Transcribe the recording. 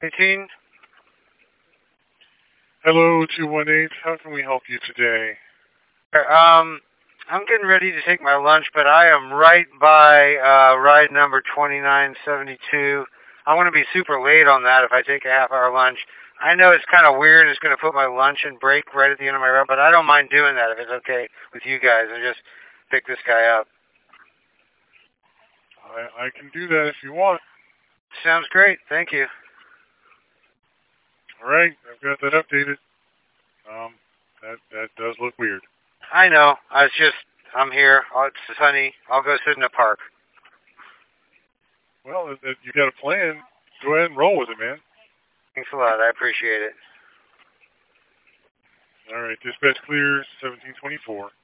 18. Hello, 218. How can we help you today? I'm getting ready to take my lunch, but I am right by ride number 2972. I want to be super late on that if I take a half-hour lunch. I know it's kind of weird. It's going to put my lunch and break right at the end of my ride, but I don't mind doing that if it's okay with you guys. I just pick this guy up. I can do that if you want. Sounds great. Thank you. All right, I've got that updated. That does look weird. I know. I'm here. Oh, it's sunny. I'll go sit in the park. Well, if you got a plan, go ahead and roll with it, man. Thanks a lot. I appreciate it. All right, dispatch clear 1724.